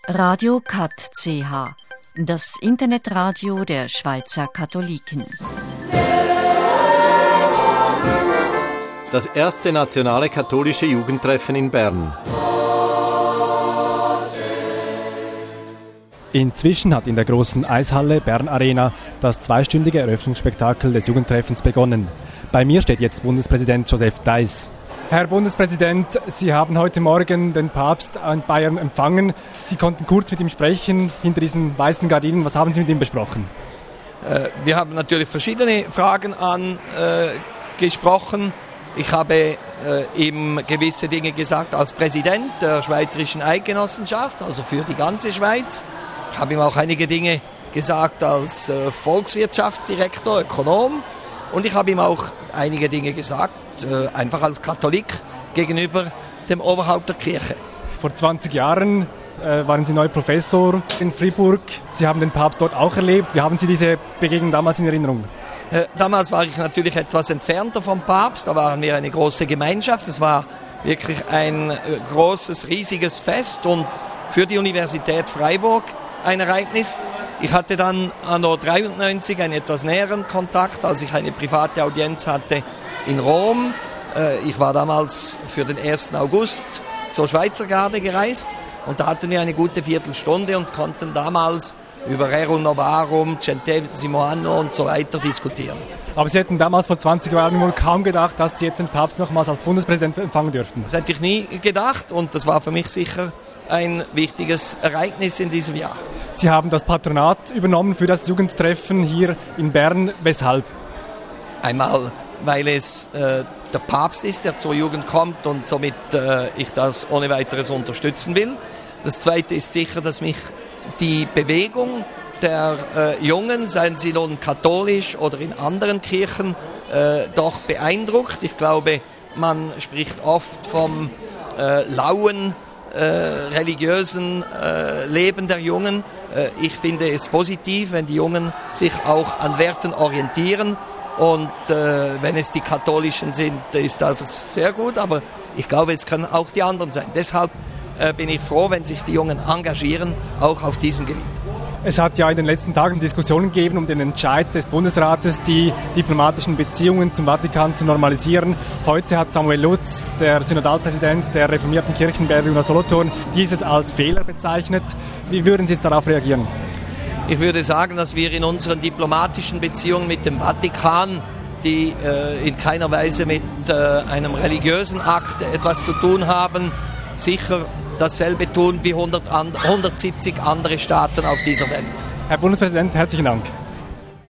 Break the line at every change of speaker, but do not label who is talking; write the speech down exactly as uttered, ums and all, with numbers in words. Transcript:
Radio Kat C H, das Internetradio der Schweizer Katholiken.
Das erste nationale katholische Jugendtreffen in Bern.
Inzwischen hat in der großen Eishalle Bern Arena das zweistündige Eröffnungsspektakel des Jugendtreffens begonnen. Bei mir steht jetzt Bundespräsident Joseph Deiss. Herr Bundespräsident, Sie haben heute Morgen den Papst in Bayern empfangen. Sie konnten kurz mit ihm sprechen, hinter diesen weißen Gardinen. Was haben Sie mit ihm besprochen?
Äh, wir haben natürlich verschiedene Fragen angesprochen. Äh, ich habe äh, ihm gewisse Dinge gesagt als Präsident der Schweizerischen Eidgenossenschaft, also für die ganze Schweiz. Ich habe ihm auch einige Dinge gesagt als äh, Volkswirtschaftsdirektor, Ökonom. Und ich habe ihm auch einige Dinge gesagt, äh, einfach als Katholik gegenüber dem Oberhaupt der Kirche.
Vor zwanzig Jahren äh, waren Sie neuer Professor in Fribourg. Sie haben den Papst dort auch erlebt. Wie haben Sie diese Begegnung damals in Erinnerung?
Äh, damals war ich natürlich etwas entfernter vom Papst. Da waren wir eine große Gemeinschaft. Es war wirklich ein äh, großes, riesiges Fest und für die Universität Freiburg ein Ereignis. Ich hatte dann anno dreiundneunzig einen etwas näheren Kontakt, als ich eine private Audienz hatte in Rom. Ich war damals für den ersten August zur Schweizer Garde gereist und da hatten wir eine gute Viertelstunde und konnten damals über Rerum Novarum, Centesimo Anno und so weiter diskutieren.
Aber Sie hätten damals vor zwanzig Jahren wohl kaum gedacht, dass Sie jetzt den Papst nochmals als Bundespräsident empfangen dürften.
Das hätte ich nie gedacht und das war für mich sicher ein wichtiges Ereignis in diesem Jahr.
Sie haben das Patronat übernommen für das Jugendtreffen hier in Bern. Weshalb?
Einmal, weil es äh, der Papst ist, der zur Jugend kommt und somit äh, ich das ohne weiteres unterstützen will. Das Zweite ist sicher, dass mich die Bewegung der äh, Jungen, seien sie nun katholisch oder in anderen Kirchen, äh, doch beeindruckt. Ich glaube, man spricht oft vom äh, lauen, Äh, religiösen äh, Leben der Jungen. Äh, ich finde es positiv, wenn die Jungen sich auch an Werten orientieren und äh, wenn es die Katholischen sind, ist das sehr gut, aber ich glaube, es können auch die anderen sein. Deshalb äh, bin ich froh, wenn sich die Jungen engagieren, auch auf diesem Gebiet.
Es hat ja in den letzten Tagen Diskussionen gegeben um den Entscheid des Bundesrates, die diplomatischen Beziehungen zum Vatikan zu normalisieren. Heute hat Samuel Lutz, der Synodalpräsident der reformierten Kirchen Bellevue und Solothurn, dieses als Fehler bezeichnet. Wie würden Sie jetzt darauf reagieren?
Ich würde sagen, dass wir in unseren diplomatischen Beziehungen mit dem Vatikan, die äh, in keiner Weise mit äh, einem religiösen Akt etwas zu tun haben, sicher dasselbe tun wie hundertsiebzig andere Staaten auf dieser Welt.
Herr Bundespräsident, herzlichen Dank.